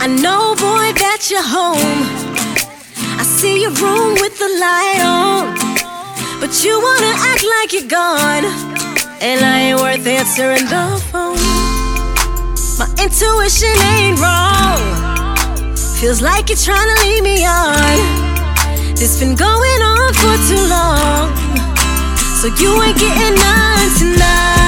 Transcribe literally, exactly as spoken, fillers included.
I know, boy, that you're home. I see your room with the light on, but you wanna act like you're gone, and I ain't worth answering the phone. My intuition ain't wrong. Feels like you're trying to lead me on. This been going on for too long, so you ain't getting none tonight.